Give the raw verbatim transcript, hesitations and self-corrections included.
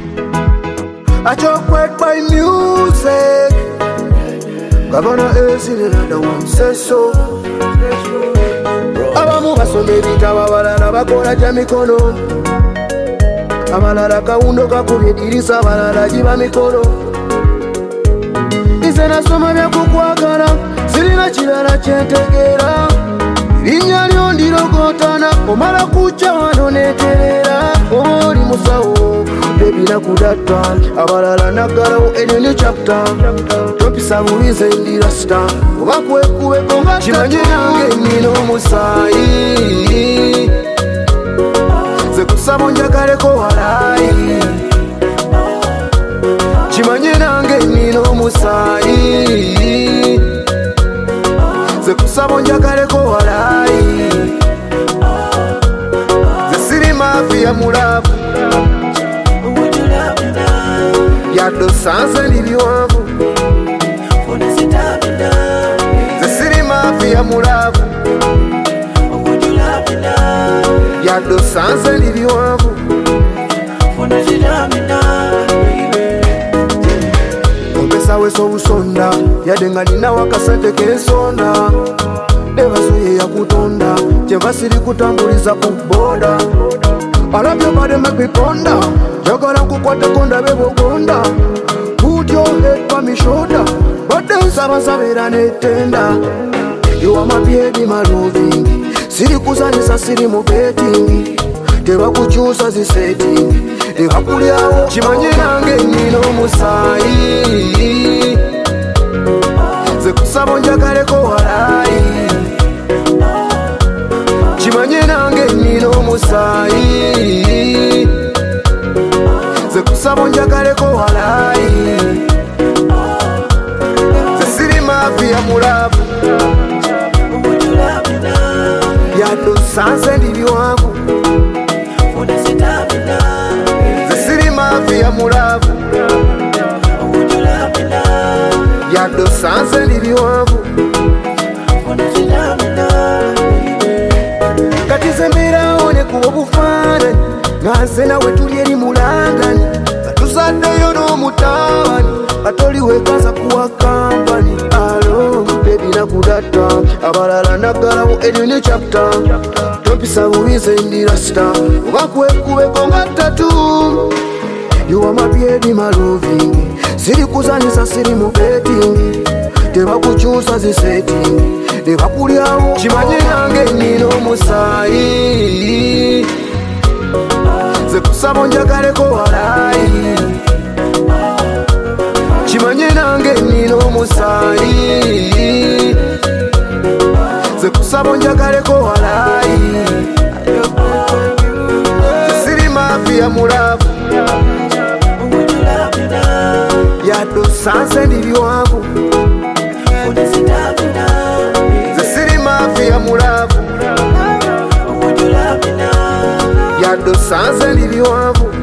I talk wet by music. Governor is in another one says so. Abamu basomeri tababalala bakola jamikono. Abalala kaundo kakubidirisa balala jiba mikolo. Ize nasoma bya kukwagala sirina kirala kyentegera. Linnya lyo ndirogotana omala kucha wano neterera. Oli musawo bebina kudata abalala nagalawo enene chapter. Topisa bulize ndirasta oba kwekubeko nga kimanye nange nina omusaayi. Ze kusaba onjagaleko walayi. Kimanye nange nina omusaayi. Ze kusaba onjagaleko walayi. Ze siri mafia mulavu yaddo sanze nibyovu. Ze siri mafia mulavu yaddo sanze nibyovu. Ompesa weso busonda yadde nga nina wakasente kensonda. Nebasoye yakutonda kyeva siri kutambuliza ku boda. Alabyo bade make me ponder. Jagala nkukwateko ndabe bogonda. Put your head on my shoulder. But then sabasabira netenda. You are my baby, my loving. Siri kuzanisa siri mu betting. Teba kuchusa zi setting. Teba kuliawo kimanye nange nina omusaayi. Ze kusaba onjagaleko walayi. Kimanye nange nina omusaayi. Ze kusaba onjagaleko walayi. Ze siri mafia mulavu yaddo sanze ndibyovu. Ze siri mafia mulavu yaddo sanze ndibyovu. Kati zemberawo ne kuba obufaananyi nga nze nawe tuli eri mulangani. Batuzaddeyo n'omutabani batoli wekaza kuwa kampani. Alo bebi nakudata abalala naggalawo enene chapter. Topisa bulize ndirasta oba kwekubeko nga ttatu. You are my baby, my loving. Siri kuzanisa siri mu betting. Teba kuchusa zi setting. Teba kuliawo kimanye nange nina omusaayi. Ze kusaba onjagaleko walayi. Kimanye nange nina omusaayi. Ze kusaba onjagaleko walayi. Ze siri mafia mulavu yaddo sanze ndibyovu. Ze siri mafia mulavu yaddo sanze ndibyovu.